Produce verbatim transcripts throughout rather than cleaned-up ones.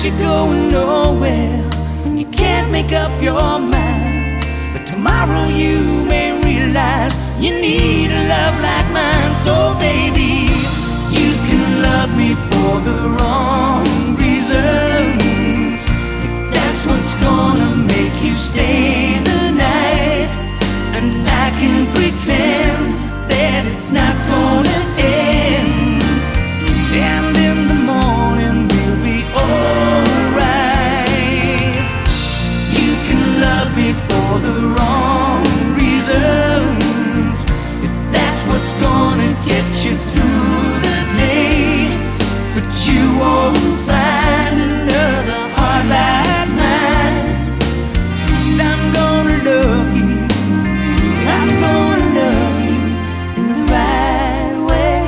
you're going nowhere, you can't make up your mind. But tomorrow you may realize you need a love like mine. So baby, you can love me for the wrong reasons, if that's what's gonna make you stay the night. And I can pretend that it's not gonna end, and in the morning we'll be alright. You can love me for the wrong reasons, if that's what's gonna get you through the day. But you won't find another heart like mine, 'cause I'm gonna love you, I'm gonna love you in the right way.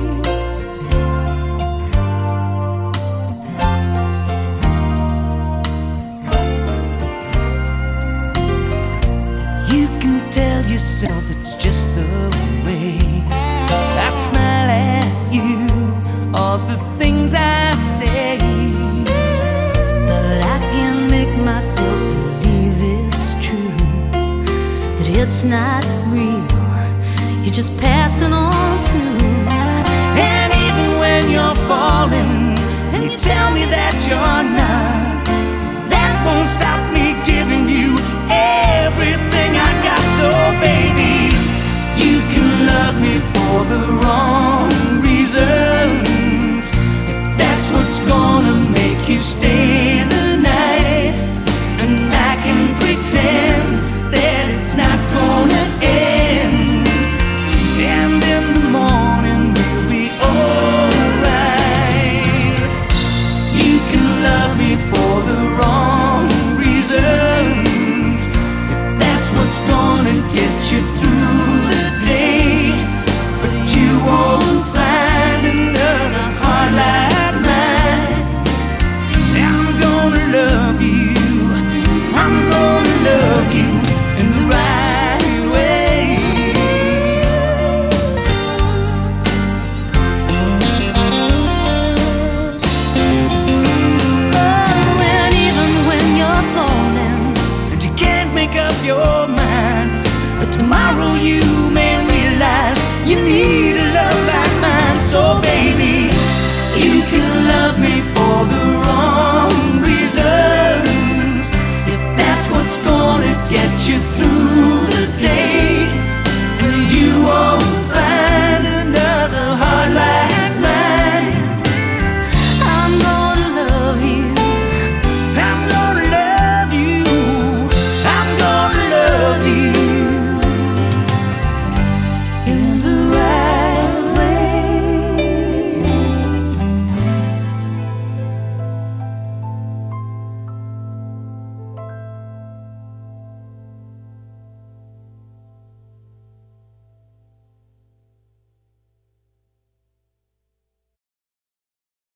You can tell yourself it's just the way I smile at you, all the things I say. But I can't make myself believe it's true, that it's not real. You're just passing on